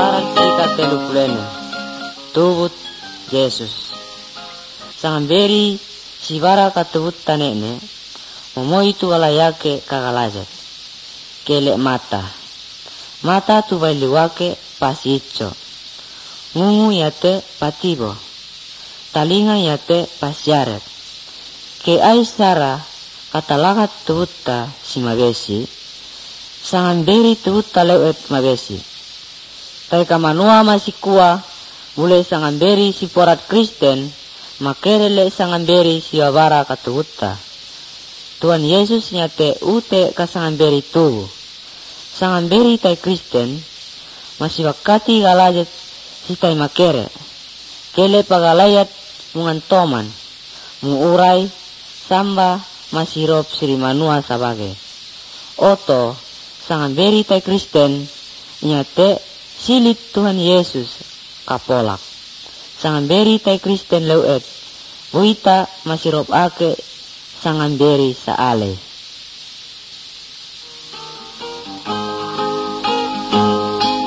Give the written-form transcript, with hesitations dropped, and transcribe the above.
Aran kita telupulene. Tubut Yesus. Sangamberi sibara katubut tanene. Momo itu alayake kagalajat. Kele mata. Mata tu baliwake pasicho. Ngungu yate patibo. Talinga yate pasyaret. Ke aisara katalagat tubutta simabesi. Sangamberi tubutta lewet mabesi. Tai kamanua masikua mule sangamberi si porat Kristen makerele sangamberi si wabara katubutta. Tuhan Yesus nyate ute kasangamberi tubu. Sangamberi tai Kristen masih wakati galajat si tai makere. Kele pagalayat mungantoman muurai samba masirop siri manua sabage. Oto sangamberi tai Kristen nyate silit Tuhan Yesus kapolak. Sangamberi tai Kristen leuet buita masirop ake sangamberi saale.